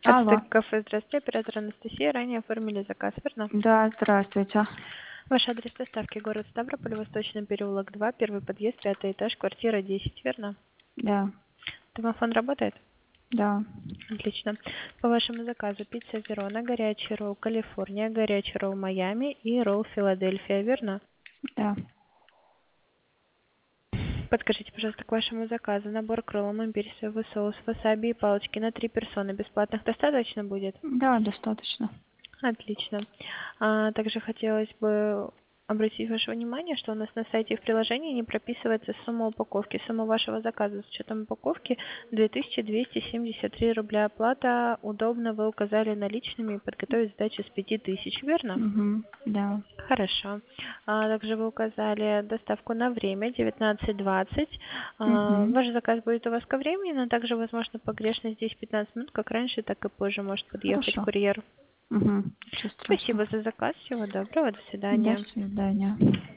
Алло. Ацтек кафе, здравствуйте, оператор Анастасия. Ранее оформили заказ, верно? Да, здравствуйте. Ваш адрес доставки город Ставрополь, Восточный переулок 2, первый подъезд, 5-й этаж, квартира 10, верно? Да, Домофон работает? да, Отлично. По вашему заказу пицца Верона, горячий ролл Калифорния, горячий ролл Майами и ролл Филадельфия, верно? да. Подскажите, пожалуйста, к вашему заказу набор к роллам имбирь, соевый соус, васаби и палочки на 3 персоны бесплатных достаточно будет? Да, достаточно. Отлично. Также хотелось бы обратить ваше внимание, что у нас на сайте и в приложении не прописывается сумма упаковки. Сумма вашего заказа с учетом упаковки 2273 рубля. Оплата удобно, вы указали наличными и подготовить сдачу с 5000, верно? Да. Хорошо. Также вы указали доставку на время 19:20. Угу. Ваш заказ будет у вас ко времени, но также возможно погрешность 10-15 минут, как раньше, так и позже может подъехать Хорошо. курьер. Угу. Ничего страшного. Спасибо за заказ. Всего доброго. До До свидания. свидания.